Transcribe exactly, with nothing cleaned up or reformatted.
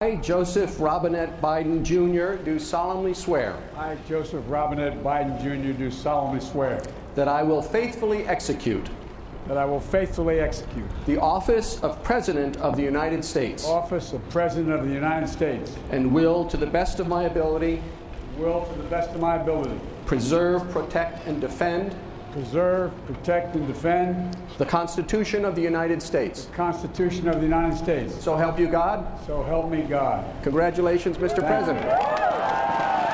I, Joseph Robinette Biden, Junior, do solemnly swear I, Joseph Robinette Biden, Junior, do solemnly swear that I will faithfully execute that I will faithfully execute the office of President of the United States the office of President of the United States and will, to the best of my ability, will, to the best of my ability, preserve, protect, and defend preserve, protect, and defend the Constitution of the United States. the Constitution of the United States. So help you God. So help me God. Congratulations, Mister Thank you. President.